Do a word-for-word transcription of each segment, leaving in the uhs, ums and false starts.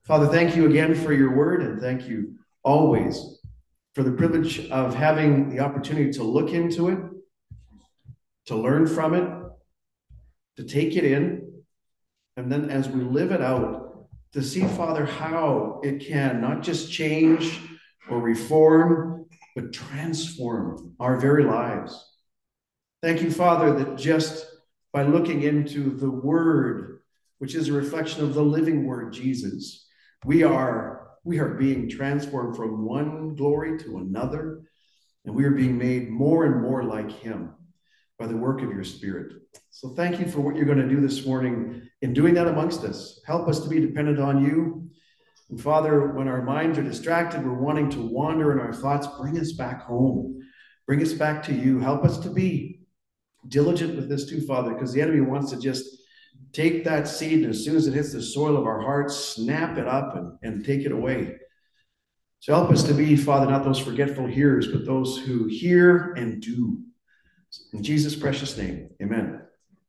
Father, thank you again for your word, and thank you always for the privilege of having the opportunity to look into it, to learn from it, to take it in, and then as we live it out, to see, Father, how it can not just change or reform, but transform our very lives. Thank you, Father, that just by looking into the Word, which is a reflection of the living Word, Jesus, we are, we are being transformed from one glory to another, and we are being made more and more like Him by the work of your Spirit. So thank you for what you're going to do this morning in doing that amongst us. Help us to be dependent on you. And Father, when our minds are distracted, we're wanting to wander in our thoughts, bring us back home. Bring us back to you. Help us to be diligent with this too, Father, because the enemy wants to just take that seed, and as soon as it hits the soil of our hearts, snap it up and, and take it away. So help us to be, Father, not those forgetful hearers, but those who hear and do. In Jesus' precious name, amen.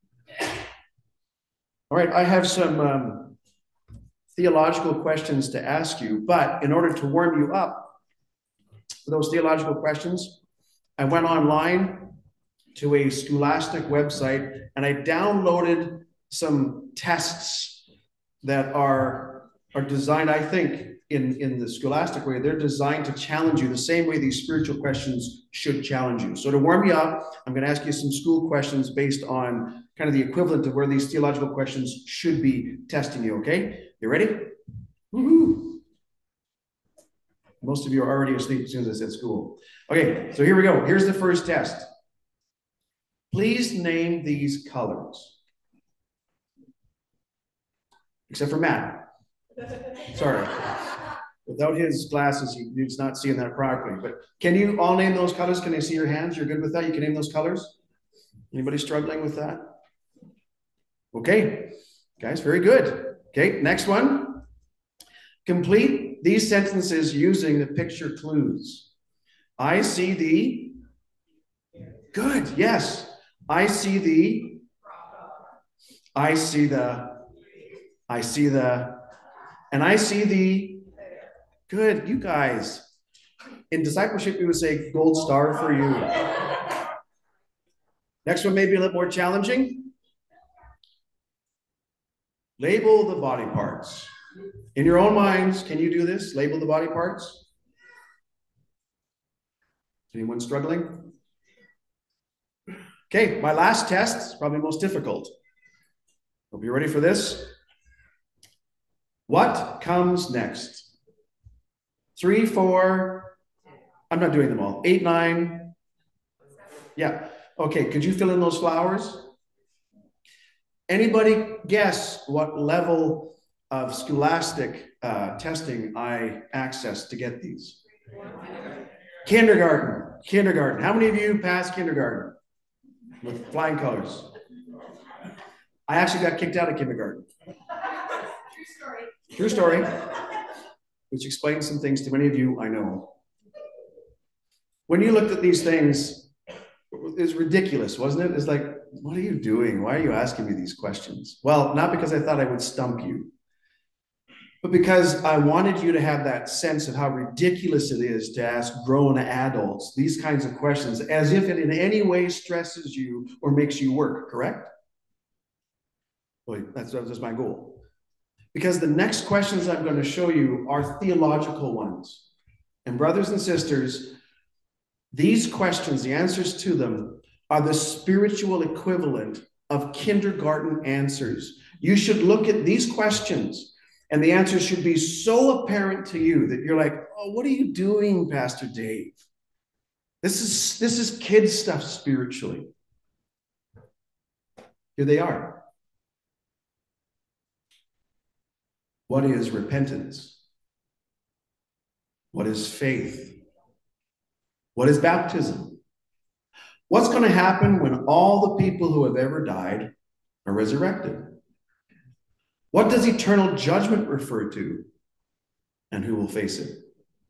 All right, I have some um, theological questions to ask you, but in order to warm you up for those theological questions, I went online to a Scholastic website and I downloaded some tests that are, are designed, I think, in, in the Scholastic way. They're designed to challenge you the same way these spiritual questions should challenge you. So to warm you up, I'm going to ask you some school questions based on kind of the equivalent of where these theological questions should be testing you, okay? You ready? Woohoo! Most of you are already asleep as soon as I said school. Okay, so here we go. Here's the first test. Please name these colors. Except for Matt. Sorry. Without his glasses, he, he's not seeing that properly. But can you all name those colors? Can I see your hands? You're good with that? You can name those colors? Anybody struggling with that? Okay. Guys, very good. Okay, next one. Complete these sentences using the picture clues. I see the... Good, yes. I see the... I see the... I see the... And I see the... Good, you guys. In discipleship, we would say gold star for you. Next one may be a little more challenging. Label the body parts. In your own minds, can you do this? Label the body parts? Anyone struggling? Okay, my last test is probably most difficult. Hope you're ready for this. What comes next? Three, four, I'm not doing them all. Eight, nine. Yeah. Okay, could you fill in those flowers? Anybody guess what level of Scholastic uh, testing I accessed to get these? Kindergarten. Kindergarten. How many of you passed kindergarten with flying colors? I actually got kicked out of kindergarten. True story. True story. Which explains some things to many of you, I know. When you looked at these things, it was ridiculous, wasn't it? It's like, what are you doing? Why are you asking me these questions? Well, not because I thought I would stump you, but because I wanted you to have that sense of how ridiculous it is to ask grown adults these kinds of questions as if it in any way stresses you or makes you work, correct? Well, that's, that's my goal. Because the next questions I'm going to show you are theological ones. And brothers and sisters, these questions, the answers to them, are the spiritual equivalent of kindergarten answers. You should look at these questions, and the answers should be so apparent to you that you're like, oh, what are you doing, Pastor Dave? This is, this is kid stuff spiritually. Here they are. What is repentance? What is faith? What is baptism? What's going to happen when all the people who have ever died are resurrected? What does eternal judgment refer to? And who will face it?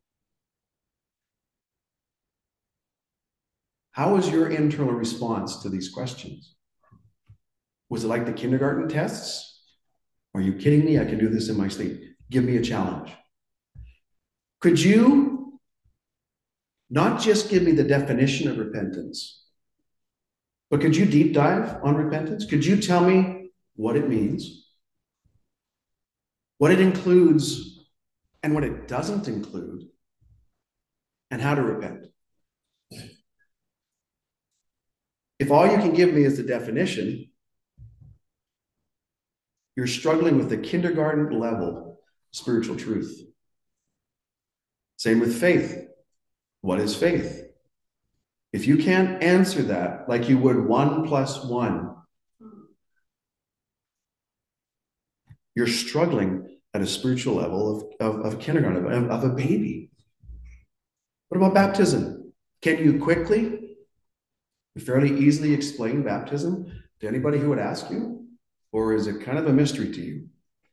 How was your internal response to these questions? Was it like the kindergarten tests? Are you kidding me? I can do this in my sleep. give me a challenge. Could you not just give me the definition of repentance, but could you deep dive on repentance? Could you tell me what it means, what it includes, and what it doesn't include, and how to repent? If all you can give me is the definition, you're struggling with the kindergarten level spiritual truth. Same with faith. What is faith? If you can't answer that like you would one plus one, you're struggling at a spiritual level of, of, of kindergarten, of, of a baby. What about baptism? Can you quickly, fairly easily explain baptism to anybody who would ask you? Or is it kind of a mystery to you?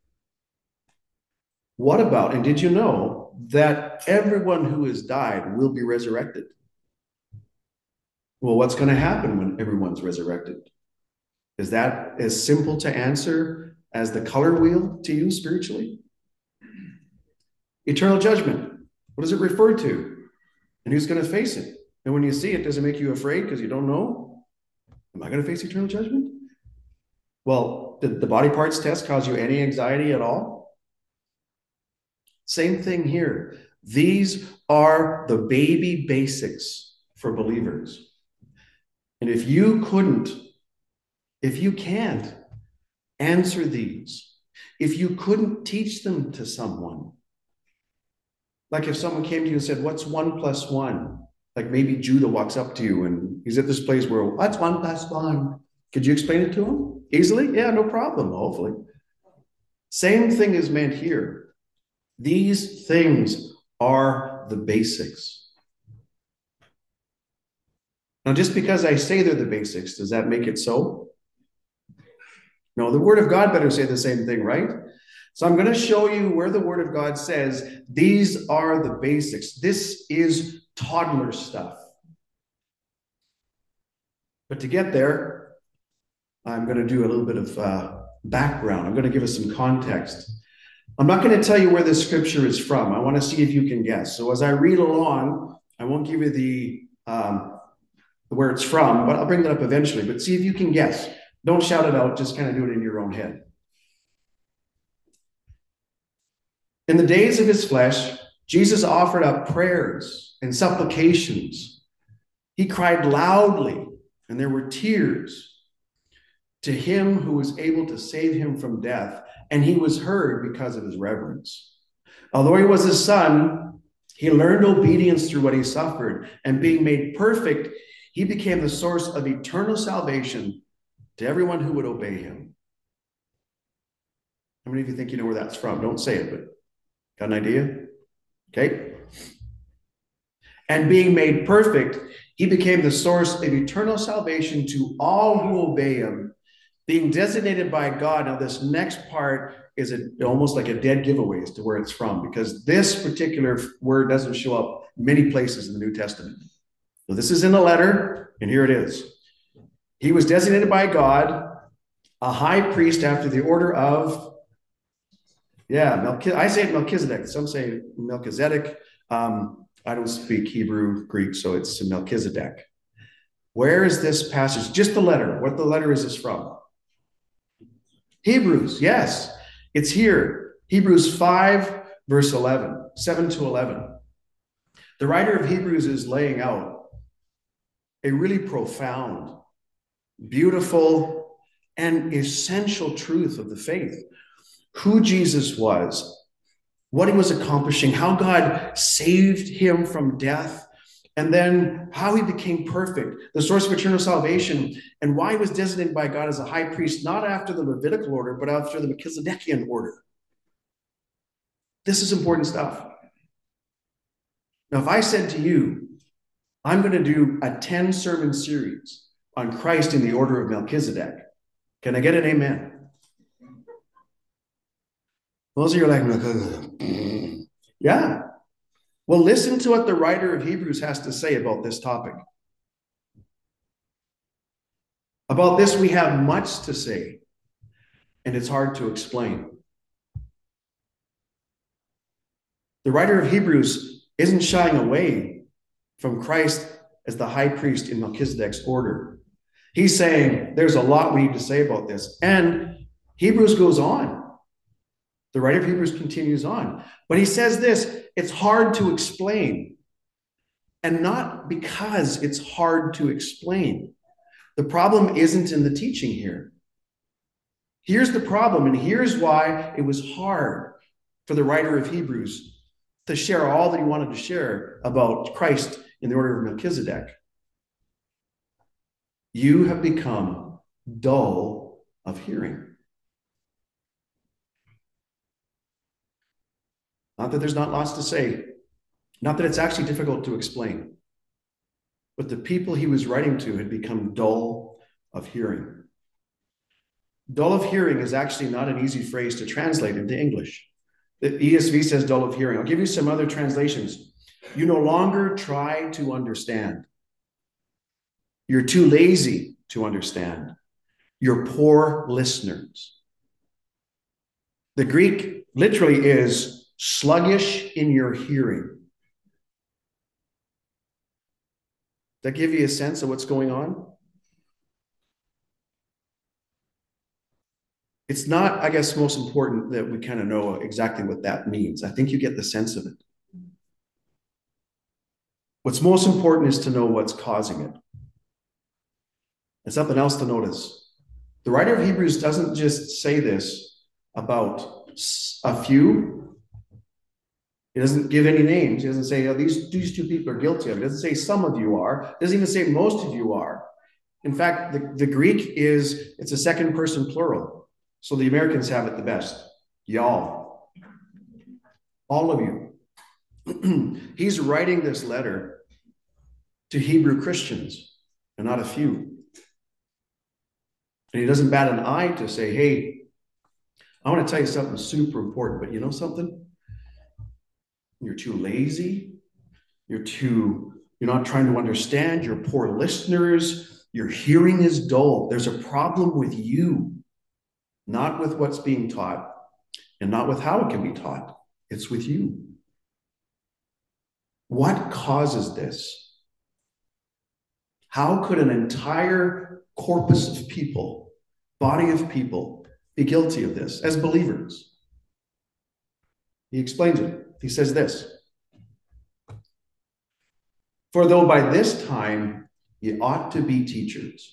What about, and did you know that everyone who has died will be resurrected? Well, what's going to happen when everyone's resurrected? Is that as simple to answer as the color wheel to you spiritually? Eternal judgment. What does it refer to? And who's going to face it? And when you see it, does it make you afraid because you don't know? Am I going to face eternal judgment? Well, did the body parts test cause you any anxiety at all? Same thing here. These are the baby basics for believers. And if you couldn't, if you can't answer these, if you couldn't teach them to someone, like if someone came to you and said, what's one plus one? Like maybe Judah walks up to you and he's at this place where, what's one plus one? Could you explain it to him easily? Yeah, no problem, hopefully. Same thing is meant here. These things are the basics. Now, just because I say they're the basics, does that make it so? No, the Word of God better say the same thing, right? So I'm going to show you where the Word of God says these are the basics. This is toddler stuff. But to get there, I'm going to do a little bit of uh, background. I'm going to give us some context. I'm not going to tell you where this scripture is from. I want to see if you can guess. So as I read along, I won't give you the um, where it's from, but I'll bring that up eventually. But see if you can guess. Don't shout it out. Just kind of do it in your own head. In the days of his flesh, Jesus offered up prayers and supplications. He cried loudly, and there were tears to him who was able to save him from death, and he was heard because of his reverence. Although he was his son, he learned obedience through what he suffered, and being made perfect, he became the source of eternal salvation to everyone who would obey him. How many of you think you know where that's from? Don't say it, but got an idea? Okay. And being made perfect, he became the source of eternal salvation to all who obey him, being designated by God. Now, this next part is a, almost like a dead giveaway as to where it's from, because this particular word doesn't show up many places in the New Testament. So this is in a letter, and here it is. He was designated by God a high priest after the order of, yeah, Melchizedek. I say it Melchizedek. Some say Melchizedek. Um, I don't speak Hebrew, Greek, so it's Melchizedek. Where is this passage? Just the letter. What the letter is this from? Hebrews, yes. It's here. Hebrews five, verse eleven, seven to eleven. The writer of Hebrews is laying out a really profound, beautiful, and essential truth of the faith. Who Jesus was, what he was accomplishing, how God saved him from death, and then how he became perfect, the source of eternal salvation, and why he was designated by God as a high priest, not after the Levitical order, but after the Melchizedekian order. This is important stuff. Now, if I said to you, I'm going to do a ten sermon series on Christ in the order of Melchizedek, can I get an amen? Most of you are like, yeah. Well, listen to what the writer of Hebrews has to say about this topic. About this, we have much to say, and it's hard to explain. The writer of Hebrews isn't shying away from Christ as the high priest in Melchizedek's order. He's saying there's a lot we need to say about this. And Hebrews goes on. The writer of Hebrews continues on. But he says this, it's hard to explain. And not because it's hard to explain. The problem isn't in the teaching here. Here's the problem, and here's why it was hard for the writer of Hebrews to share all that he wanted to share about Christ in the order of Melchizedek. You have become dull of hearing. Not that there's not lots to say, not that it's actually difficult to explain, but the people he was writing to had become dull of hearing. Dull of hearing is actually not an easy phrase to translate into English. The E S V says dull of hearing. I'll give you some other translations. You no longer try to understand. You're too lazy to understand. You're poor listeners. The Greek literally is sluggish in your hearing. Does that give you a sense of what's going on? It's not, I guess, most important that we kind of know exactly what that means. I think you get the sense of it. What's most important is to know what's causing it. And something else to notice. The writer of Hebrews doesn't just say this about a few. He doesn't give any names. He doesn't say, oh, these, these two people are guilty of it. He doesn't say some of you are. He doesn't even say most of you are. In fact, the, the Greek is, it's a second person plural. So the Americans have it the best. Y'all. All of you. He's writing this letter to Hebrew Christians, and not a few. And he doesn't bat an eye to say, hey, I want to tell you something super important, but you know something? You're too lazy. You're too, you're not trying to understand. You're poor listeners. Your hearing is dull. There's a problem with you. Not with what's being taught, and not with how it can be taught. It's with you. What causes this? How could an entire corpus of people, body of people, be guilty of this as believers? He explains it. He says this. For though by this time ye ought to be teachers.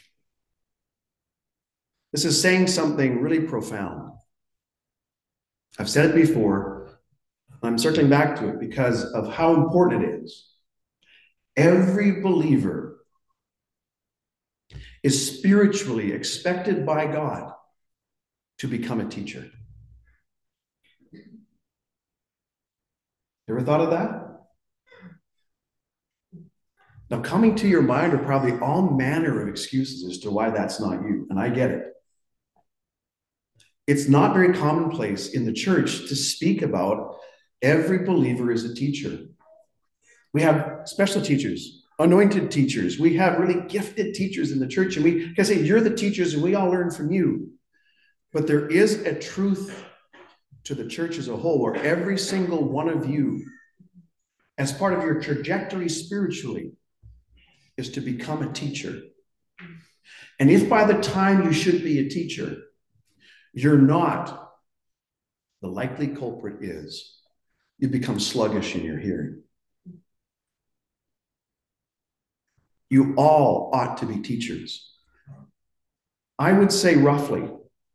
This is saying something really profound. I've said it before. I'm circling back to it because of how important it is. Every believer is spiritually expected by God to become a teacher. You ever thought of that? Now, coming to your mind are probably all manner of excuses as to why that's not you, and I get it. It's not very commonplace in the church to speak about every believer as a teacher. We have special teachers, anointed teachers. We have really gifted teachers in the church, and we can say, you're the teachers, and we all learn from you. But there is a truth to the church as a whole where every single one of you, as part of your trajectory spiritually, is to become a teacher. And if by the time you should be a teacher, you're not, the likely culprit is you become sluggish in your hearing. You all ought to be teachers. I would say roughly,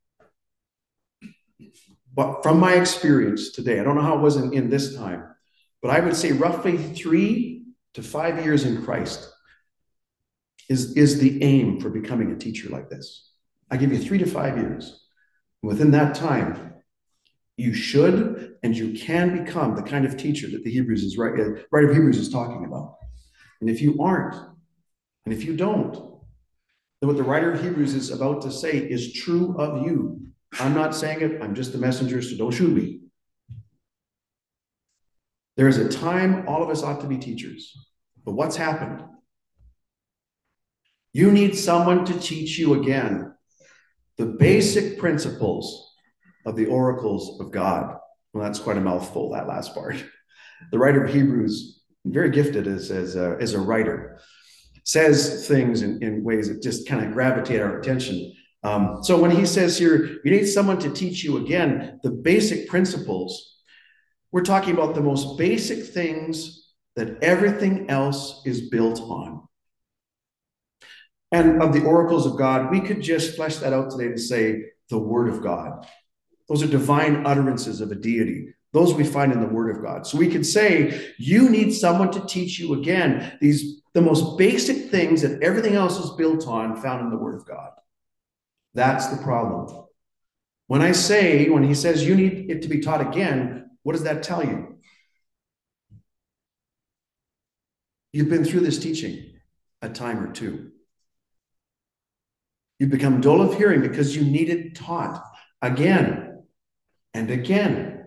but from my experience today, I don't know how it was in, in this time, but I would say roughly three to five years in Christ is, is the aim for becoming a teacher like this. I give you three to five years. Within that time, you should and you can become the kind of teacher that the Hebrews is right, uh, writer of Hebrews is talking about. And if you aren't, and if you don't, then what the writer of Hebrews is about to say is true of you. I'm not saying it, I'm just the messenger, so don't shoot me. There is a time all of us ought to be teachers. But what's happened? You need someone to teach you again the basic principles of the oracles of God. Well, that's quite a mouthful, that last part. The writer of Hebrews, very gifted as, as, a, as a writer, says things in, in ways that just kind of gravitate our attention. Um, so when he says here, you need someone to teach you again the basic principles, we're talking about the most basic things that everything else is built on. And of the oracles of God, we could just flesh that out today to say the Word of God. Those are divine utterances of a deity. Those we find in the Word of God. So we could say, you need someone to teach you again these the most basic things that everything else is built on, found in the Word of God. That's the problem. When I say, when he says you need it to be taught again, what does that tell you? You've been through this teaching a time or two. You've become dull of hearing because you need it taught again and again.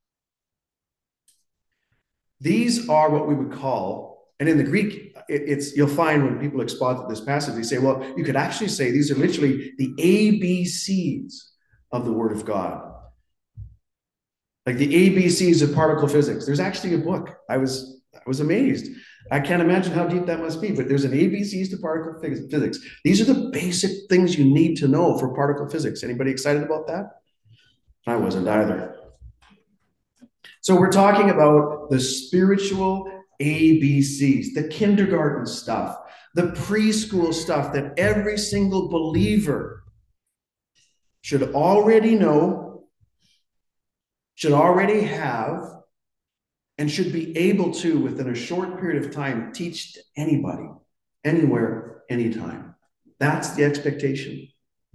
These are what we would call, and in the Greek, it's you'll find when people exposit this passage, they say, well, you could actually say these are literally the A B Cs of the Word of God. Like the A B Cs of particle physics. There's actually a book. I was I was amazed. I can't imagine how deep that must be, but there's an A B Cs to particle physics. These are the basic things you need to know for particle physics. Anybody excited about that? I wasn't either. So we're talking about the spiritual A B Cs, the kindergarten stuff, the preschool stuff that every single believer should already know, should already have, and should be able to, within a short period of time, teach to anybody, anywhere, anytime. That's the expectation.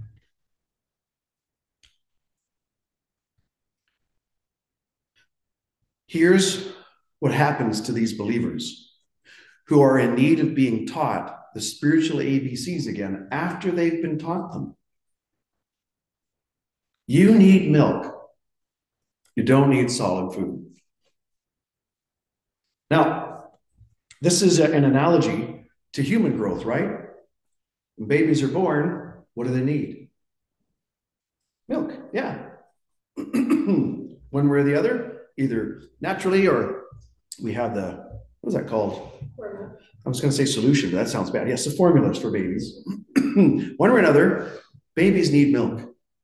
Here's what happens to these believers who are in need of being taught the spiritual A B Cs again after they've been taught them. You need milk. You don't need solid food. Now, this is a, an analogy to human growth, right? When babies are born, what do they need? Milk, yeah. One way or the other, either naturally or we have the, what is that called? Formula. I was going to say solution, but that sounds bad. Yes, the formulas for babies. One way or another, babies need milk.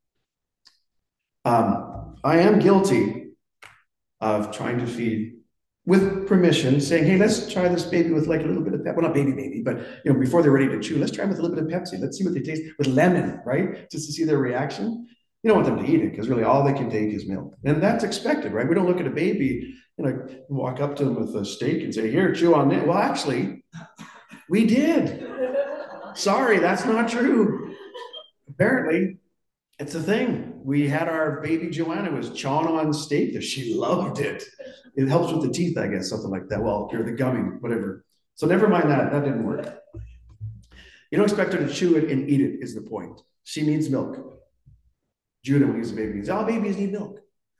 Um, I am guilty of trying to feed with permission, saying, hey, let's try this baby with like a little bit of Pepsi. Well, not baby, baby, but you know, before they're ready to chew, let's try with a little bit of Pepsi. Let's see what they taste with lemon, right? Just to see their reaction. You don't want them to eat it because really all they can take is milk. And that's expected, right? We don't look at a baby, you know, walk up to them with a steak and say, here, chew on it. Well, actually, we did. Sorry, that's not true. Apparently, it's a thing. We had our baby Joanna was chawing on steak. She loved it. It helps with the teeth, I guess, something like that. Well, or the gummy, whatever. So never mind that. That didn't work. You don't expect her to chew it and eat it is the point. She needs milk. Judah, when he was a baby, he says, all babies need milk.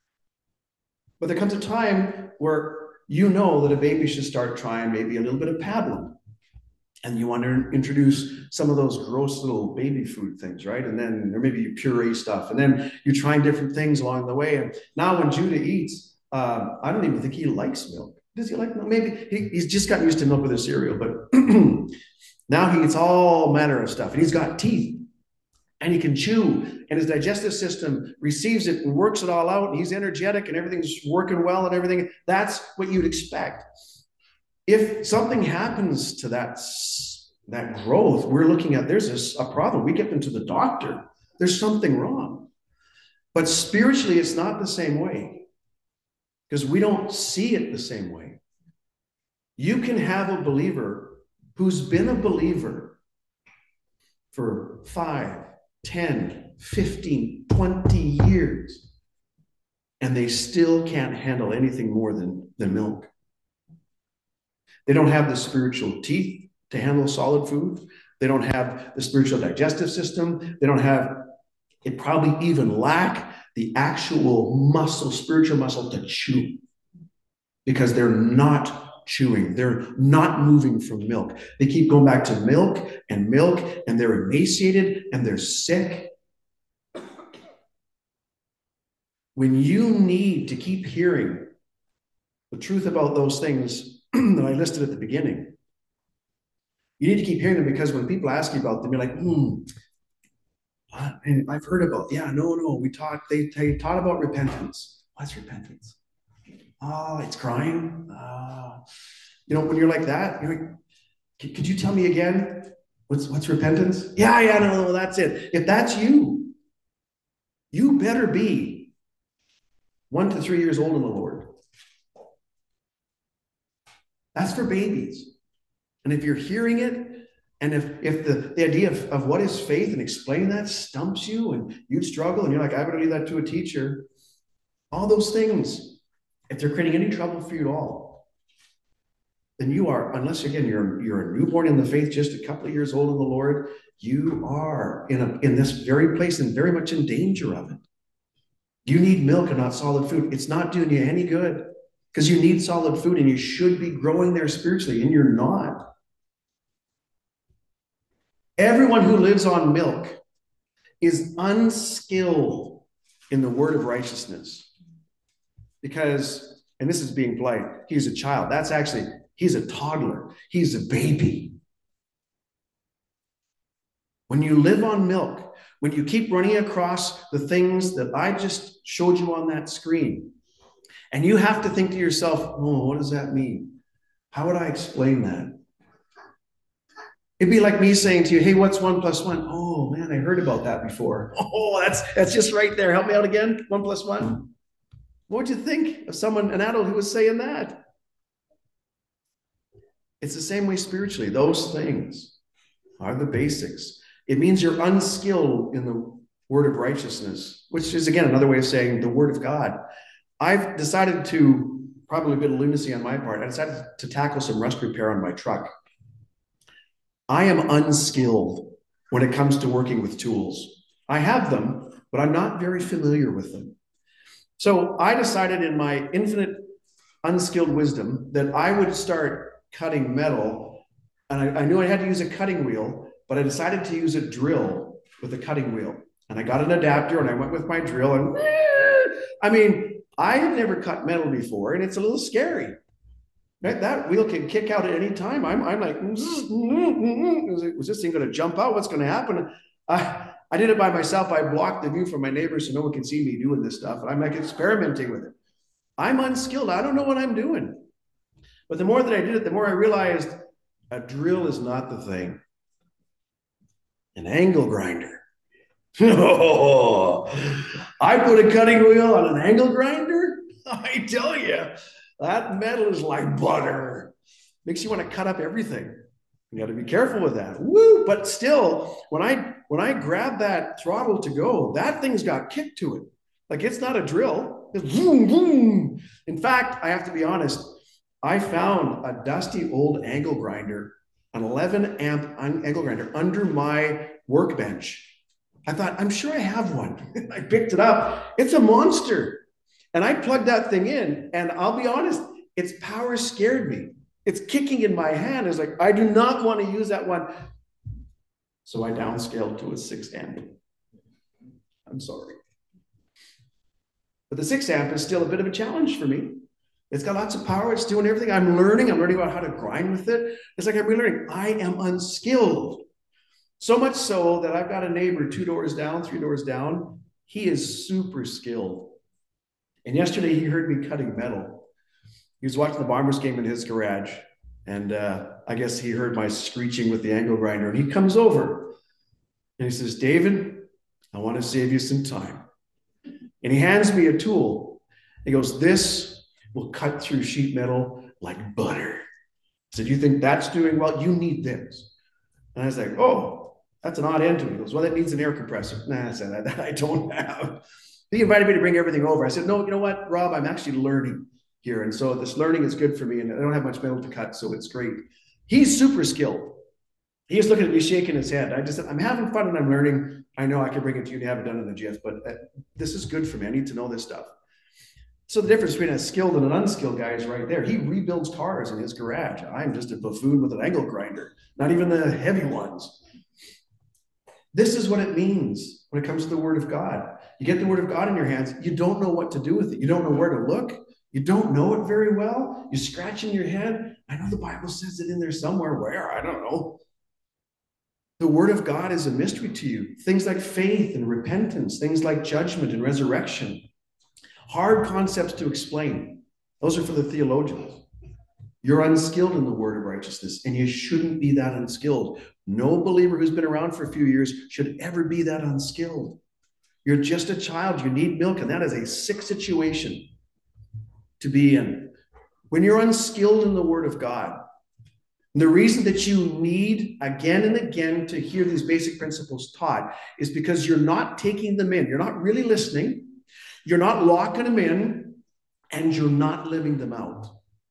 But there comes a time where you know that a baby should start trying maybe a little bit of pablum. And you want to introduce some of those gross little baby food things, right? And then, or maybe you puree stuff. And then you're trying different things along the way. And now when Judah eats, uh, I don't even think he likes milk. Does he like milk? Maybe he, he's just gotten used to milk with his cereal. But now he eats all manner of stuff. And he's got teeth. And he can chew. And his digestive system receives it and works it all out. And he's energetic and everything's working well and everything. That's what you'd expect. If something happens to that, that growth, we're looking at, there's a, a problem. We get them to the doctor. There's something wrong. But spiritually, it's not the same way because we don't see it the same way. You can have a believer who's been a believer for five, ten, fifteen, twenty years, and they still can't handle anything more than, than milk. They don't have the spiritual teeth to handle solid food. They don't have the spiritual digestive system. They don't have, they probably even lack the actual muscle, spiritual muscle to chew because they're not chewing. They're not moving from milk. They keep going back to milk and milk, and they're emaciated and they're sick. when you need to keep hearing the truth about those things that I listed at the beginning, you need to keep hearing them, because when people ask you about them, you're like, hmm, I've heard about, yeah, no, no, we taught, they, they taught about repentance. What's repentance? Oh, it's crying. Uh, you know, when you're like that, you're like, could you tell me again? What's what's repentance? Yeah, yeah, no, no, that's it. If that's you, you better be one to three years old in the Lord. That's for babies. And if you're hearing it, and if if the, the idea of, of what is faith and explaining that stumps you and you struggle and you're like, I better leave that to a teacher, all those things, if they're creating any trouble for you at all, then you are, unless again you're you're a newborn in the faith, just a couple of years old in the Lord, you are in a in this very place and very much in danger of it. You need milk and not solid food. It's not doing you any good, because you need solid food and you should be growing there spiritually, and you're not. Everyone who lives on milk is unskilled in the word of righteousness, because, and this is being polite, he's a child. That's actually, he's a toddler. He's a baby. When you live on milk, when you keep running across the things that I just showed you on that screen, and you have to think to yourself, oh, what does that mean? How would I explain that? It'd be like me saying to you, hey, what's one plus one? Oh, man, I heard about that before. Oh, that's that's just right there. Help me out again. One plus one. What would you think of someone, an adult who was saying that? It's the same way spiritually. Those things are the basics. It means you're unskilled in the word of righteousness, which is, again, another way of saying the word of God. I've decided to, probably a bit of lunacy on my part, I decided to tackle some rust repair on my truck. I am unskilled when it comes to working with tools. I have them, but I'm not very familiar with them. So I decided in my infinite unskilled wisdom that I would start cutting metal. And I, I knew I had to use a cutting wheel, but I decided to use a drill with a cutting wheel. And I got an adapter and I went with my drill. And I mean, I had never cut metal before, and it's a little scary. That, that wheel can kick out at any time. I'm, I'm like, was this thing going to jump out? What's going to happen? I, I did it by myself. I blocked the view from my neighbors so no one can see me doing this stuff. And I'm like experimenting with it. I'm unskilled. I don't know what I'm doing. But the more that I did it, the more I realized a drill is not the thing. An angle grinder. Oh, I put a cutting wheel on an angle grinder. I tell you, that metal is like butter. Makes you want to cut up everything. You got to be careful with that. Woo! But still, when I when I grab that throttle to go, that thing's got kick to it. Like, it's not a drill. It's boom, boom. In fact, I have to be honest, I found a dusty old angle grinder, an eleven amp angle grinder under my workbench. I thought, I'm sure I have one. I picked it up. It's a monster. And I plugged that thing in, and I'll be honest, its power scared me. It's kicking in my hand. It's like, I do not want to use that one. So I downscaled to a six amp. I'm sorry. But the six amp is still a bit of a challenge for me. It's got lots of power. It's doing everything. I'm learning. I'm learning about how to grind with it. It's like I'm relearning. I am unskilled. So much so that I've got a neighbor two doors down, three doors down. He is super skilled. And yesterday he heard me cutting metal. He was watching the Bombers game in his garage. And uh, I guess he heard my screeching with the angle grinder. And he comes over and he says, David, I want to save you some time. And he hands me a tool. He goes, this will cut through sheet metal like butter. I said, you think that's doing well? You need this. And I was like, oh, that's an odd end to it. He goes, well, that needs an air compressor. Nah, I said, that I don't have. He invited me to bring everything over. I said, no, you know what, Rob, I'm actually learning here. And so this learning is good for me. And I don't have much metal to cut, so it's great. He's super skilled. He's looking at me, shaking his head. I just said, I'm having fun and I'm learning. I know I can bring it to you to have it done in the jiff, but uh, this is good for me. I need to know this stuff. So the difference between a skilled and an unskilled guy is right there. He rebuilds cars in his garage. I'm just a buffoon with an angle grinder, not even the heavy ones. This is what it means when it comes to the word of God. You get the word of God in your hands, you don't know what to do with it. You don't know where to look. You don't know it very well. You're scratching your head. I know the Bible says it in there somewhere. Where? I don't know. The word of God is a mystery to you. Things like faith and repentance, things like judgment and resurrection. Hard concepts to explain. Those are for the theologians. You're unskilled in the word of righteousness, and you shouldn't be that unskilled. No believer who's been around for a few years should ever be that unskilled. You're just a child. You need milk, and that is a sick situation to be in. When you're unskilled in the word of God, the reason that you need again and again to hear these basic principles taught is because you're not taking them in. You're not really listening. You're not locking them in, and you're not living them out.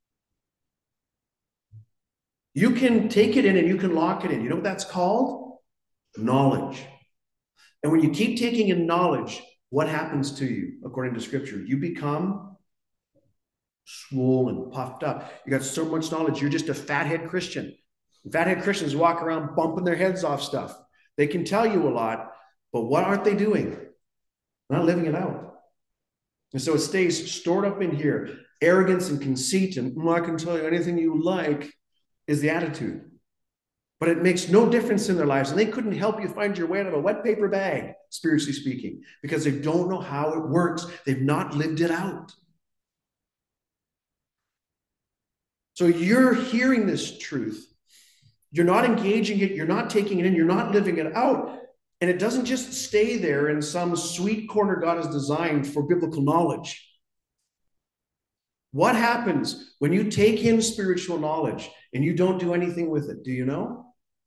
You can take it in and you can lock it in. You know what that's called? Knowledge. And when you keep taking in knowledge, what happens to you according to Scripture? You become swollen, puffed up. You got so much knowledge. You're just a fathead Christian. Fathead Christians walk around bumping their heads off stuff. They can tell you a lot, but what aren't they doing? They're not living it out. And so it stays stored up in here. Arrogance and conceit and mm, I can tell you anything you like is the attitude. But it makes no difference in their lives. And they couldn't help you find your way out of a wet paper bag, spiritually speaking, because they don't know how it works. They've not lived it out. So you're hearing this truth. You're not engaging it. You're not taking it in. You're not living it out. And it doesn't just stay there in some sweet corner God has designed for biblical knowledge. What happens when you take in spiritual knowledge and you don't do anything with it? Do you know?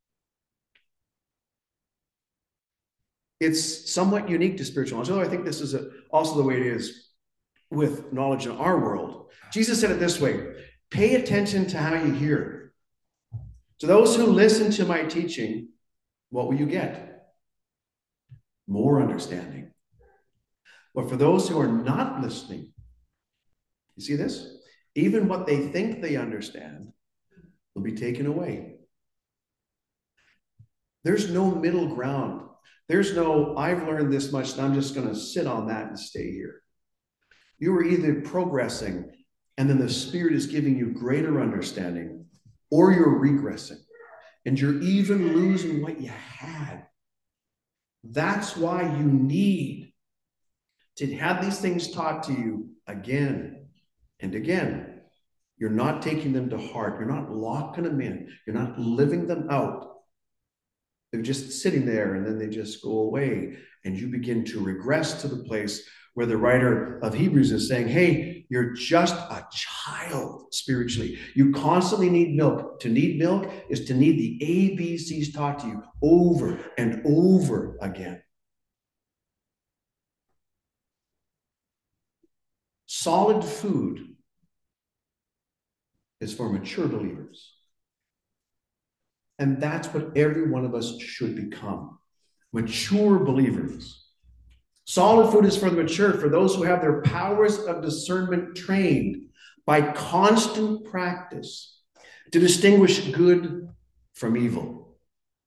It's somewhat unique to spiritual knowledge. Although I think this is a, also the way it is with knowledge in our world. Jesus said it this way: pay attention to how you hear. To those who listen to my teaching, what will you get? More understanding. But for those who are not listening, you see this? Even what they think they understand will be taken away. There's no middle ground. There's no, I've learned this much, and I'm just going to sit on that and stay here. You are either progressing, and then the Spirit is giving you greater understanding, or you're regressing, and you're even losing what you had. That's why you need to have these things taught to you again and again. You're not taking them to heart. You're not locking them in. You're not living them out. They're just sitting there, and then they just go away, and you begin to regress to the place where the writer of Hebrews is saying, hey, you're just a child spiritually. You constantly need milk. To need milk is to need the A B Cs taught to you over and over again. Solid food is for mature believers. And that's what every one of us should become. Mature believers. Solid food is for the mature, for those who have their powers of discernment trained by constant practice to distinguish good from evil.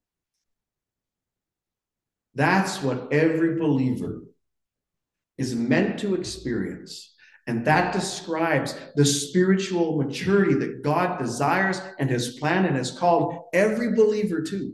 That's what every believer is meant to experience. And that describes the spiritual maturity that God desires and has planned and has called every believer to.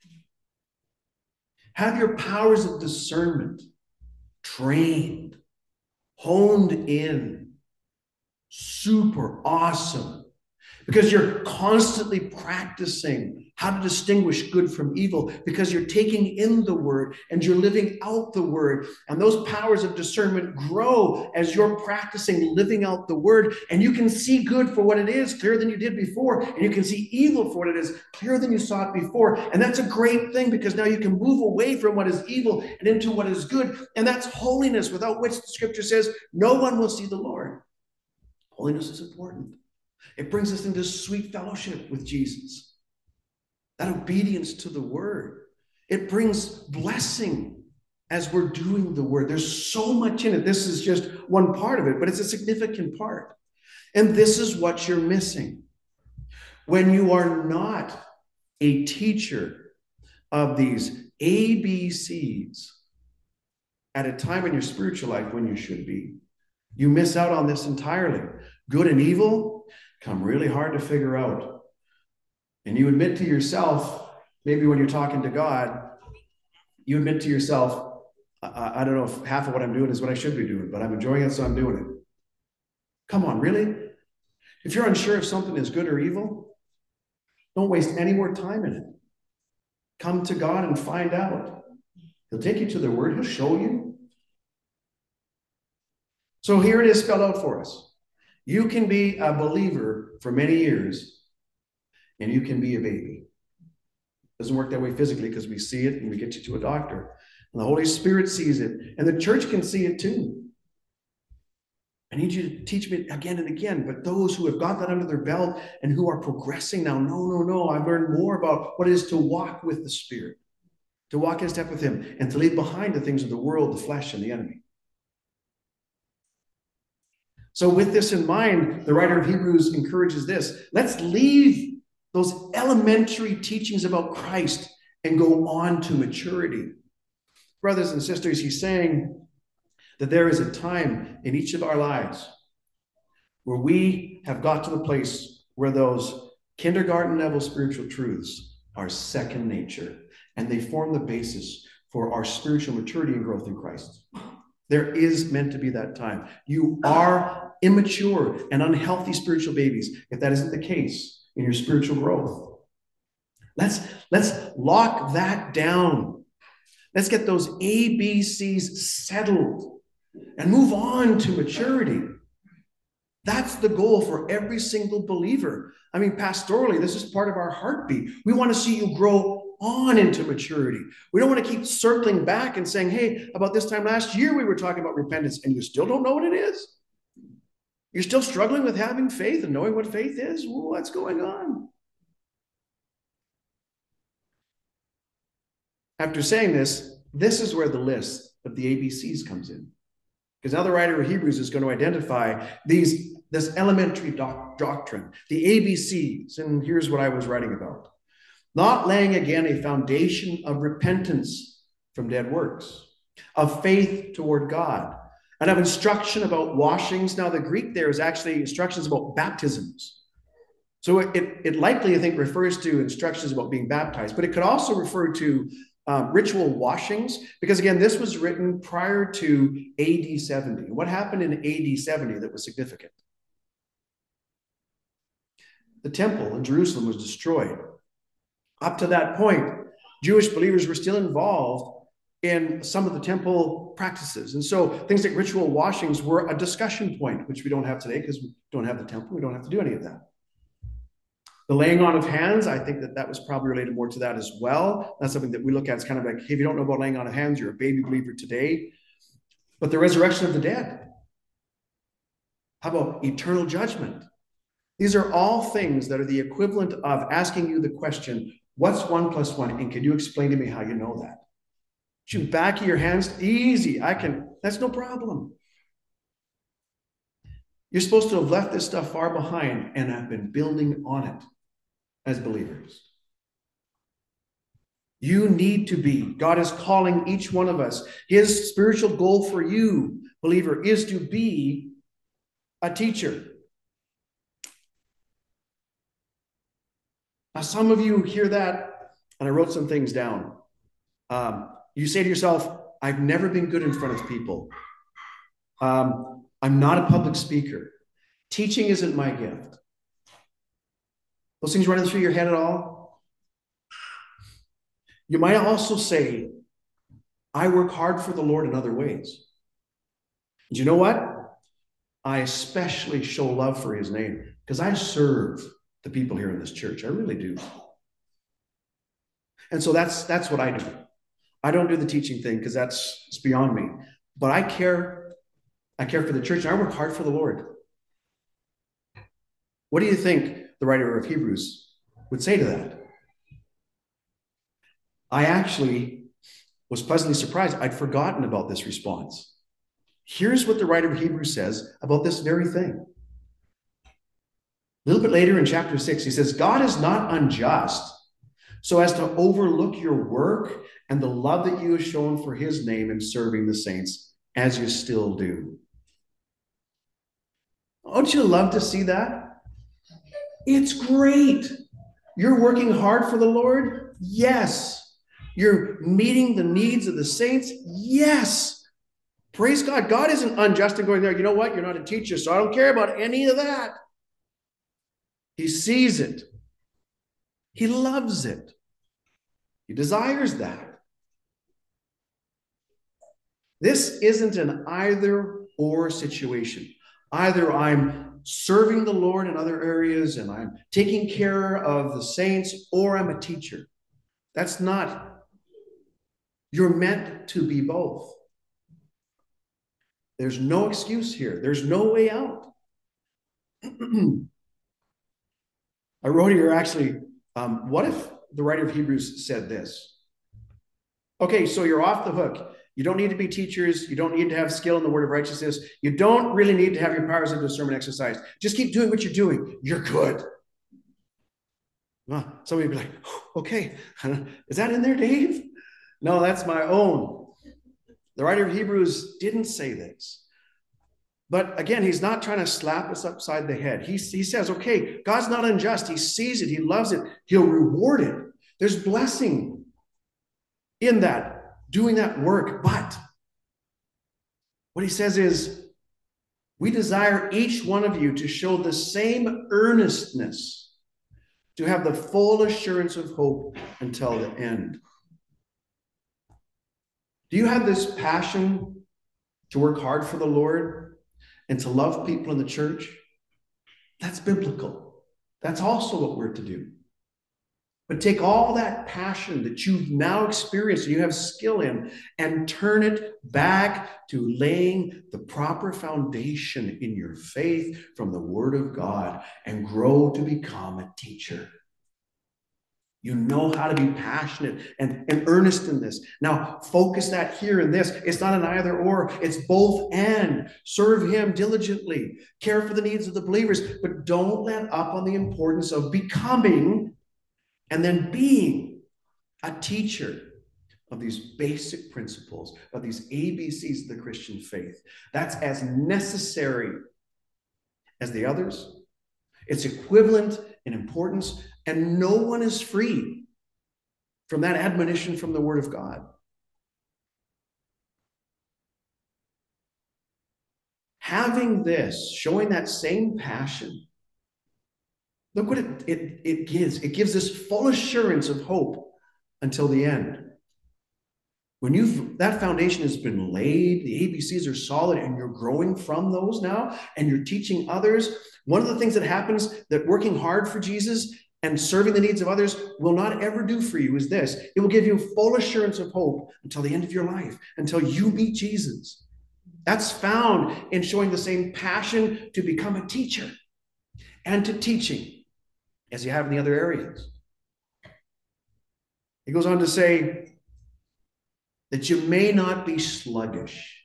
Have your powers of discernment trained, honed in, super awesome, because you're constantly practicing how to distinguish good from evil, because you're taking in the word and you're living out the word. And those powers of discernment grow as you're practicing living out the word. And you can see good for what it is, clearer than you did before. And you can see evil for what it is, clearer than you saw it before. And that's a great thing, because now you can move away from what is evil and into what is good. And that's holiness, without which the scripture says no one will see the Lord. Holiness is important. It brings us into sweet fellowship with Jesus. That obedience to the word. It brings blessing as we're doing the word. There's so much in it. This is just one part of it, but it's a significant part. And this is what you're missing. When you are not a teacher of these A B Cs, at a time in your spiritual life when you should be. You miss out on this entirely. Good and evil come really hard to figure out. And you admit to yourself, maybe when you're talking to God, you admit to yourself, I, I don't know if half of what I'm doing is what I should be doing, but I'm enjoying it, so I'm doing it. Come on, really? If you're unsure if something is good or evil, don't waste any more time in it. Come to God and find out. He'll take you to the Word. He'll show you. So here it is spelled out for us. You can be a believer for many years, and you can be a baby. It doesn't work that way physically because we see it and we get you to a doctor. And the Holy Spirit sees it, and the church can see it too. I need you to teach me again and again, but those who have got that under their belt and who are progressing now, no, no, no, I've learned more about what it is to walk with the Spirit, to walk in step with Him, and to leave behind the things of the world, the flesh, and the enemy. So with this in mind, the writer of Hebrews encourages this. Let's leave those elementary teachings about Christ and go on to maturity. Brothers and sisters, he's saying that there is a time in each of our lives where we have got to the place where those kindergarten level spiritual truths are second nature, and they form the basis for our spiritual maturity and growth in Christ. There is meant to be that time. You are immature and unhealthy spiritual babies if that isn't the case in your spiritual growth. Let's, let's lock that down. Let's get those A B Cs settled and move on to maturity. That's the goal for every single believer. I mean, pastorally, this is part of our heartbeat. We want to see you grow on into maturity. We don't want to keep circling back and saying, hey, about this time last year, we were talking about repentance, and you still don't know what it is. You're still struggling with having faith and knowing what faith is. What's going on? After saying this, this is where the list of the A B Cs comes in. Because now the writer of Hebrews is going to identify these, this elementary doc, doctrine, the A B Cs. And here's what I was writing about. Not laying again a foundation of repentance from dead works, of faith toward God, and of instruction about washings. Now the Greek there is actually instructions about baptisms. So it, it, it likely, I think, refers to instructions about being baptized, but it could also refer to Um, ritual washings, because again, this was written prior to A D seventy. What happened in A D seventy that was significant? The temple in Jerusalem was destroyed. Up to that point, Jewish believers were still involved in some of the temple practices. And so things like ritual washings were a discussion point, which we don't have today because we don't have the temple. We don't have to do any of that. The laying on of hands, I think that that was probably related more to that as well. That's something that we look at. It's kind of like, hey, if you don't know about laying on of hands, you're a baby believer today. But the resurrection of the dead. How about eternal judgment? These are all things that are the equivalent of asking you the question, what's one plus one? And can you explain to me how you know that? Shoot, back of your hands, easy. I can, that's no problem. You're supposed to have left this stuff far behind and have been building on it as believers. You need to be. God is calling each one of us. His spiritual goal for you, believer, is to be a teacher. Now, some of you hear that, and I wrote some things down. Um, you say to yourself, I've never been good in front of people. Um, I'm not a public speaker. Teaching isn't my gift. Those things running through your head at all? You might also say, I work hard for the Lord in other ways. And you know what? I especially show love for his name because I serve the people here in this church. I really do. And so that's, that's what I do. I don't do the teaching thing because that's it's beyond me. But I care. I care for the church, and I work hard for the Lord. What do you think the writer of Hebrews would say to that? I actually was pleasantly surprised. I'd forgotten about this response. Here's what the writer of Hebrews says about this very thing. A little bit later in chapter six, he says, God is not unjust so as to overlook your work and the love that you have shown for his name in serving the saints, as you still do. Don't you love to see that? It's great. You're working hard for the Lord? Yes. You're meeting the needs of the saints? Yes. Praise God. God isn't unjust and going there, you know what? You're not a teacher, so I don't care about any of that. He sees it. He loves it. He desires that. This isn't an either or situation. Either I'm serving the Lord in other areas and I'm taking care of the saints, or I'm a teacher. That's not. You're meant to be both. There's no excuse here. There's no way out. I wrote here actually, um, what if the writer of Hebrews said this? Okay, so you're off the hook. You don't need to be teachers. You don't need to have skill in the word of righteousness. You don't really need to have your powers of discernment exercised. Just keep doing what you're doing. You're good. Well, somebody would be like, okay, is that in there, Dave? No, that's my own. The writer of Hebrews didn't say this. But again, he's not trying to slap us upside the head. He, he says, okay, God's not unjust. He sees it. He loves it. He'll reward it. There's blessing in that, doing that work. But what he says is, we desire each one of you to show the same earnestness, to have the full assurance of hope until the end. Do you have this passion to work hard for the Lord and to love people in the church? That's biblical. That's also what we're to do. But take all that passion that you've now experienced, you have skill in, and turn it back to laying the proper foundation in your faith from the Word of God and grow to become a teacher. You know how to be passionate and, and earnest in this. Now, focus that here in this. It's not an either or, it's both and. Serve him diligently. Care for the needs of the believers, but don't let up on the importance of becoming and then being a teacher of these basic principles, of these A B Cs of the Christian faith. That's as necessary as the others. It's equivalent in importance, and no one is free from that admonition from the Word of God. Having this, showing that same passion, look what it, it, it gives. It gives this full assurance of hope until the end. When you've that foundation has been laid, the A B Cs are solid, and you're growing from those now, and you're teaching others. One of the things that happens that working hard for Jesus and serving the needs of others will not ever do for you is this. It will give you full assurance of hope until the end of your life, until you meet Jesus. That's found in showing the same passion to become a teacher and to teaching as you have in the other areas. He goes on to say that you may not be sluggish.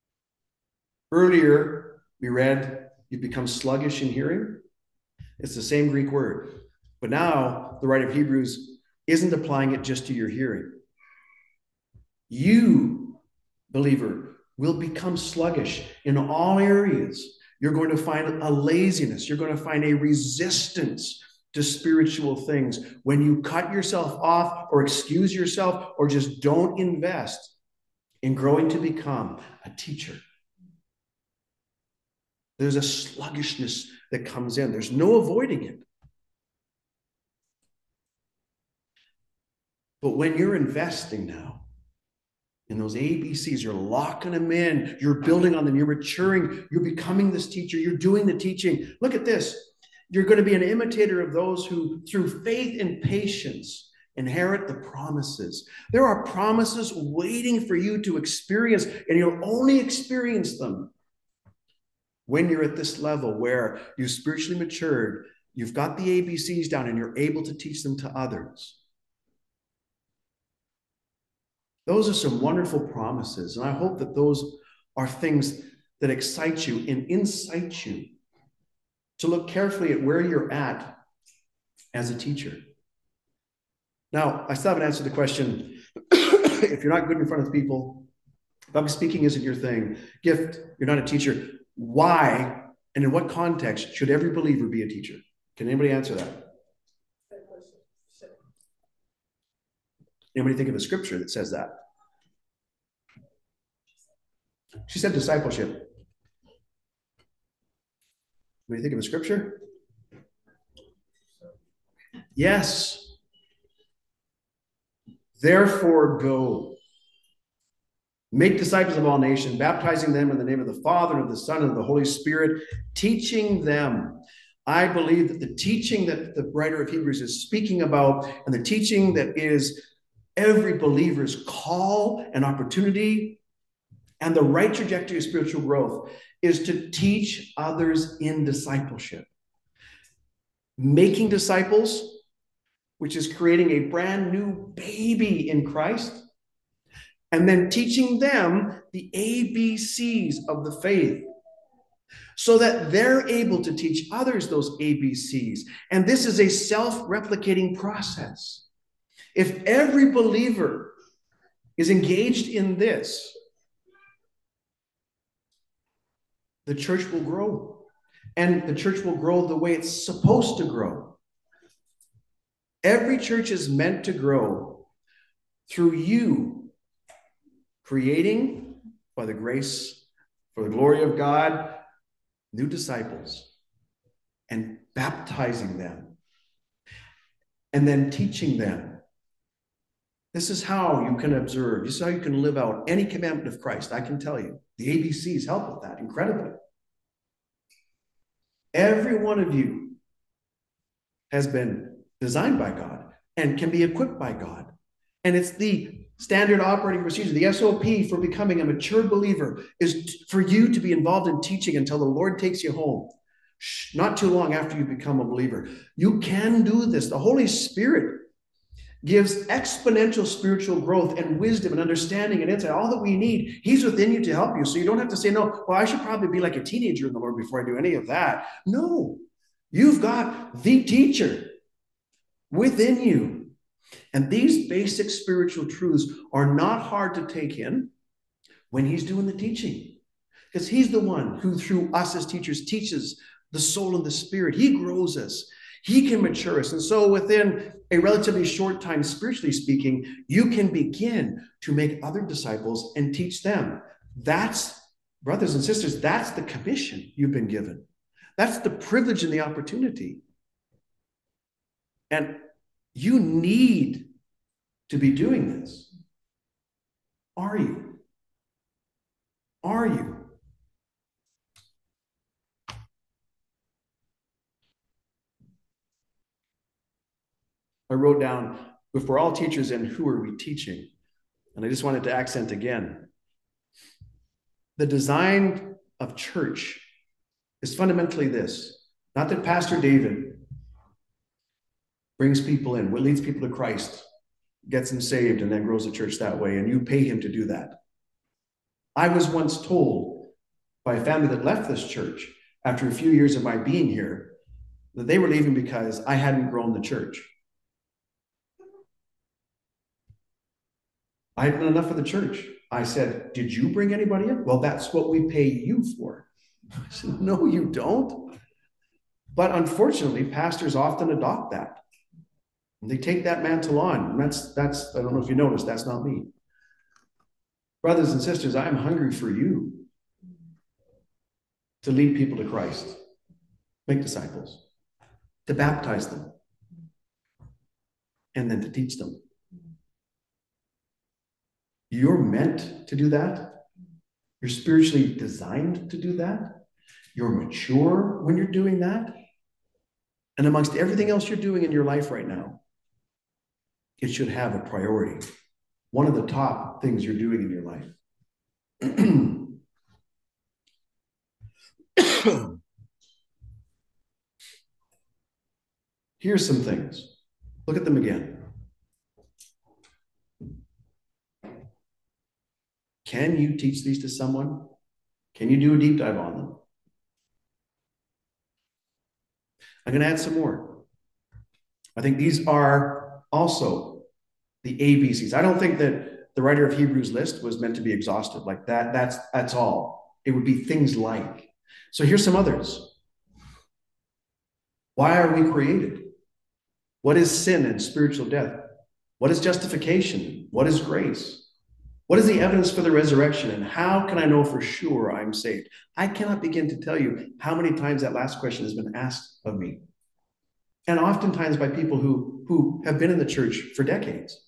Earlier, we read, you become sluggish in hearing. It's the same Greek word. But now, the writer of Hebrews isn't applying it just to your hearing. You, believer, will become sluggish in all areas. You're going to find a laziness. You're going to find a resistance to spiritual things when you cut yourself off or excuse yourself or just don't invest in growing to become a teacher. There's a sluggishness that comes in. There's no avoiding it. But when you're investing now in those A B Cs, you're locking them in, you're building on them, you're maturing, you're becoming this teacher, you're doing the teaching. Look at this. You're going to be an imitator of those who, through faith and patience, inherit the promises. There are promises waiting for you to experience, and you'll only experience them when you're at this level where you've spiritually matured, you've got the A B Cs down, and you're able to teach them to others. Those are some wonderful promises, and I hope that those are things that excite you and incite you to look carefully at where you're at as a teacher. Now, I still haven't answered the question. If you're not good in front of people, public speaking isn't your thing, gift, you're not a teacher, why and in what context should every believer be a teacher? Can anybody answer that? Anybody think of a scripture that says that? She said discipleship. What do you think of a scripture? Yes. Therefore, go. Make disciples of all nations, baptizing them in the name of the Father, and of the Son, and of the Holy Spirit, teaching them. I believe that the teaching that the writer of Hebrews is speaking about, and the teaching that is every believer's call and opportunity, and the right trajectory of spiritual growth, is to teach others in discipleship. Making disciples, which is creating a brand new baby in Christ, and then teaching them the A B Cs of the faith so that they're able to teach others those A B Cs. And this is a self-replicating process. If every believer is engaged in this, the church will grow. And the church will grow the way it's supposed to grow. Every church is meant to grow through you creating, by the grace, for the glory of God, new disciples and baptizing them and then teaching them. This is how you can observe. This is how you can live out any commandment of Christ. I can tell you, the A B Cs help with that incredibly. Every one of you has been designed by God and can be equipped by God. And it's the standard operating procedure, the S O P for becoming a mature believer is for you to be involved in teaching until the Lord takes you home. Not too long after you become a believer. You can do this. The Holy Spirit gives exponential spiritual growth and wisdom and understanding and insight, all that we need. He's within you to help you. So you don't have to say, no, well, I should probably be like a teenager in the Lord before I do any of that. No, you've got the teacher within you. And these basic spiritual truths are not hard to take in when he's doing the teaching, because he's the one who, through us as teachers, teaches the soul and the spirit. He grows us. He can mature us. And so within a relatively short time, spiritually speaking, you can begin to make other disciples and teach them. That's, brothers and sisters, that's the commission you've been given. That's the privilege and the opportunity. And you need to be doing this. Are you? Are you? I wrote down, if we're all teachers, and who are we teaching? And I just wanted to accent again. The design of church is fundamentally this. Not that Pastor David brings people in, leads people to Christ, gets them saved, and then grows a church that way, and you pay him to do that. I was once told by a family that left this church after a few years of my being here that they were leaving because I hadn't grown the church. I had done enough for the church. I said, did you bring anybody in? Well, that's what we pay you for. I said, no, you don't. But unfortunately, pastors often adopt that. And they take that mantle on. And that's, that's, I don't know if you noticed, that's not me. Brothers and sisters, I am hungry for you to lead people to Christ, make disciples, to baptize them, and then to teach them. You're meant to do that. You're spiritually designed to do that. You're mature when you're doing that. And amongst everything else you're doing in your life right now, it should have a priority. One of the top things you're doing in your life. Here's some things. Look at them again. Can you teach these to someone? Can you do a deep dive on them? I'm going to add some more. I think these are also the A B Cs. I don't think that the writer of Hebrews list was meant to be exhaustive like that. That's, that's all. It would be things like. So here's some others. Why are we created? What is sin and spiritual death? What is justification? What is grace? What is the evidence for the resurrection? And how can I know for sure I'm saved? I cannot begin to tell you how many times that last question has been asked of me. And oftentimes by people who, who have been in the church for decades.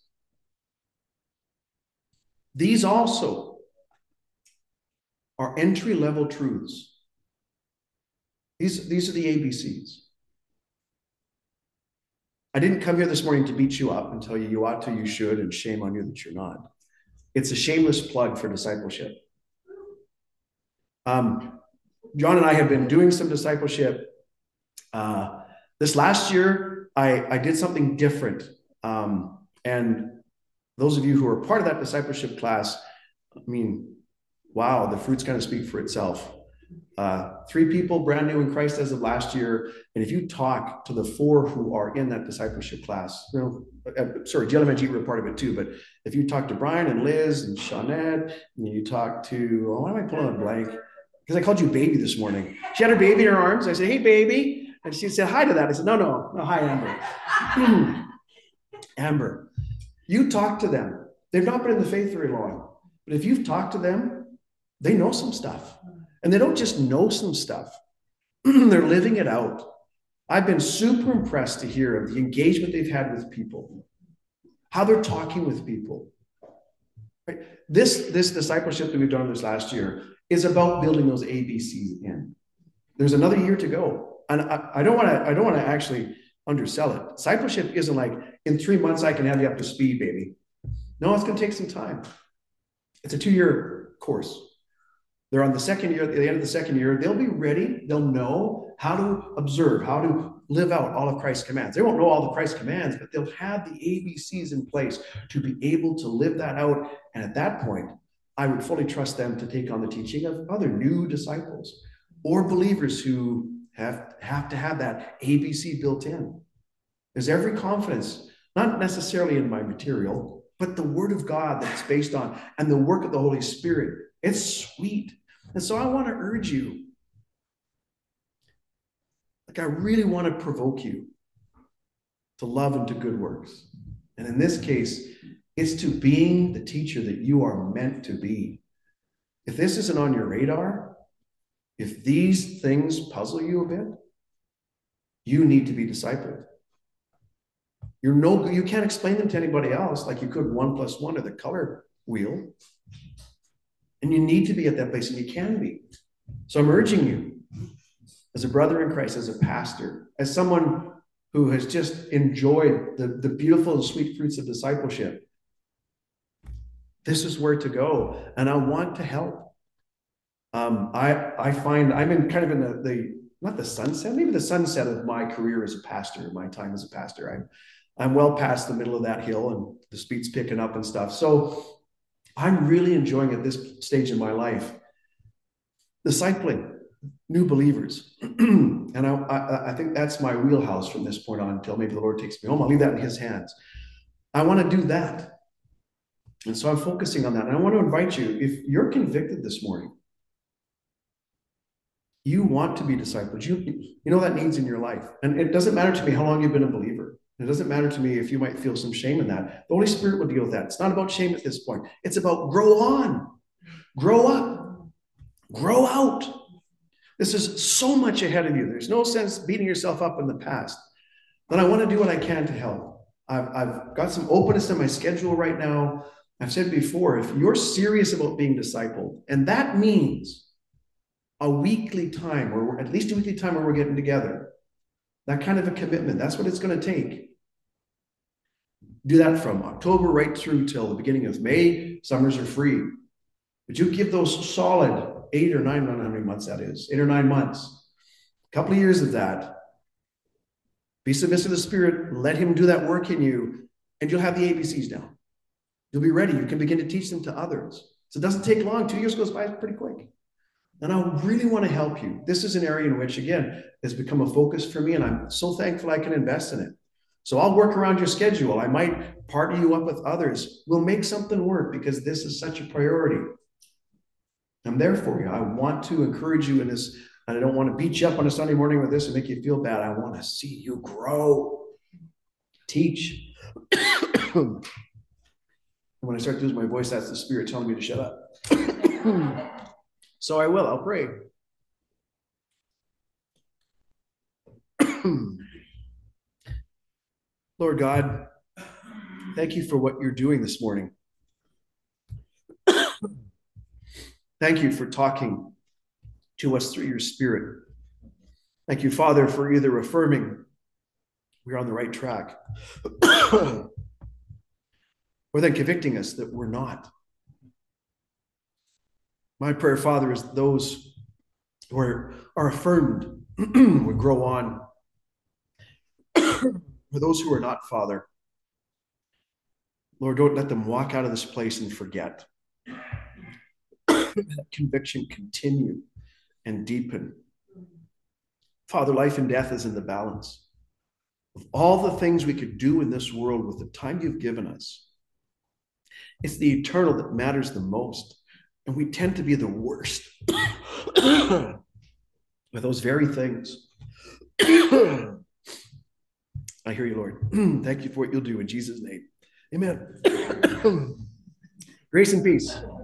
These also are entry-level truths. These, these are the A B Cs. I didn't come here this morning to beat you up and tell you you ought to, you should, and shame on you that you're not. It's a shameless plug for discipleship. Um, John and I have been doing some discipleship. Uh, this last year, I, I did something different. Um, and those of you who are part of that discipleship class, I mean, wow, the fruits kind of speak for itself. Uh, three people brand new in Christ as of last year. And if you talk to the four who are in that discipleship class, you know, uh, sorry, Jill and Majit were part of it too, but if you talk to Brian and Liz and Shawnette, and you talk to, oh, why am I pulling a blank? Because I called you baby this morning. She had her baby in her arms. I said, hey, baby. And she said hi to that. I said, no, no, no, hi, Amber. Amber, you talk to them. They've not been in the faith very long. But if you've talked to them, they know some stuff. And they don't just know some stuff. They're living it out. I've been super impressed to hear of the engagement they've had with people, how they're talking with people. Right? This, this discipleship that we've done this last year is about building those A B Cs in. There's another year to go. And I, I don't want to, I don't want to actually undersell it. Discipleship isn't like, in three months, I can have you up to speed, baby. No, it's going to take some time. It's a two-year course. They're on the second year, at the end of the second year, they'll be ready. They'll know how to observe, how to live out all of Christ's commands. They won't know all the Christ's commands, but they'll have the A B Cs in place to be able to live that out. And at that point, I would fully trust them to take on the teaching of other new disciples or believers who have, have to have that A B C built in. There's every confidence, not necessarily in my material, but the word of God that it's based on and the work of the Holy Spirit. It's sweet. And so I want to urge you, like I really want to provoke you to love and to good works. And in this case, it's to being the teacher that you are meant to be. If this isn't on your radar, if these things puzzle you a bit, you need to be discipled. You're no, you can't explain them to anybody else like you could one plus one or the color wheel. And you need to be at that place, and you can be. So I'm urging you, as a brother in Christ, as a pastor, as someone who has just enjoyed the, the beautiful and sweet fruits of discipleship, this is where to go, and I want to help. Um, I, I find I'm in kind of in the, the, not the sunset, maybe the sunset of my career as a pastor, my time as a pastor. I'm, I'm well past the middle of that hill, and the speed's picking up and stuff. So I'm really enjoying at this stage in my life discipling new believers. And I, I, I think that's my wheelhouse from this point on until maybe the Lord takes me home. I'll leave that in his hands. I want to do that. And so I'm focusing on that. And I want to invite you, if you're convicted this morning, you want to be discipled, you, you know that needs in your life. And it doesn't matter to me how long you've been a believer. It doesn't matter to me if you might feel some shame in that. The Holy Spirit will deal with that. It's not about shame at this point. It's about grow on, grow up, grow out. This is so much ahead of you. There's no sense beating yourself up in the past. Then I want to do what I can to help. I've, I've got some openness in my schedule right now. I've said before, if you're serious about being discipled, and that means a weekly time, or at least a weekly time where we're getting together, that kind of a commitment, that's what it's going to take. Do that from October right through till the beginning of May. Summers are free. But you give those solid eight or nine, I don't know how many months that is, eight or nine months, a couple of years of that. Be submissive to the Spirit, let him do that work in you, and you'll have the A B Cs down. You'll be ready. You can begin to teach them to others. So it doesn't take long. Two years goes by pretty quick. And I really want to help you. This is an area in which, again, has become a focus for me, and I'm so thankful I can invest in it. So I'll work around your schedule. I might partner you up with others. We'll make something work because this is such a priority. I'm there for you. I want to encourage you in this. And I don't want to beat you up on a Sunday morning with this and make you feel bad. I want to see you grow. Teach. And when I start to lose my voice, that's the Spirit telling me to shut up. So I will. I'll pray. Lord God, thank you for what you're doing this morning. Thank you for talking to us through your Spirit. Thank you, Father, for either affirming we're on the right track or then convicting us that we're not. My prayer, Father, is those who are, are affirmed would grow on. For those who are not, Father, Lord, don't let them walk out of this place and forget. That conviction continue and deepen. Father, life and death is in the balance. Of all the things we could do in this world with the time you've given us, it's the eternal that matters the most. And we tend to be the worst with those very things. I hear you, Lord. Thank you for what you'll do in Jesus' name. Amen. Grace and peace.